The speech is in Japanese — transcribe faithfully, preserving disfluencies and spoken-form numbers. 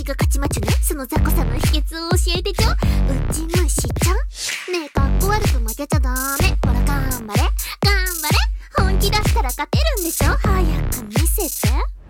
ちが勝ちまちゅね。その雑魚さの秘訣を教えてちょ。うちむしちゃんねえ、かっこ悪く負けちゃダメ。ほら頑張れ頑張れ、本気出したら勝てるんでしょ。早く見せて。